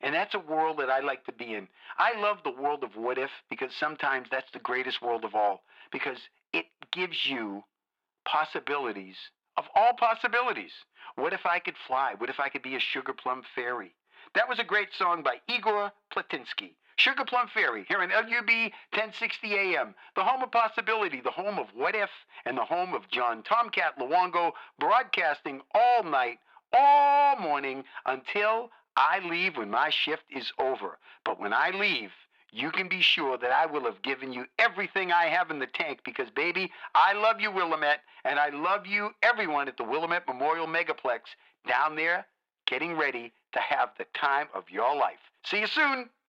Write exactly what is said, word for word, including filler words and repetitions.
And that's a world that I like to be in. I love the world of what if because sometimes that's the greatest world of all because it gives you possibilities of all possibilities. What if I could fly? What if I could be a sugar plum fairy? That was a great song by Igor Platinsky. Sugar Plum Fairy, here on L U B ten sixty A M, the home of possibility, the home of what if, and the home of John Tomcat Luongo, broadcasting all night, all morning, until I leave when my shift is over. But when I leave, you can be sure that I will have given you everything I have in the tank because, baby, I love you, Willamette, and I love you, everyone at the Willamette Memorial Megaplex down there getting ready to have the time of your life. See you soon.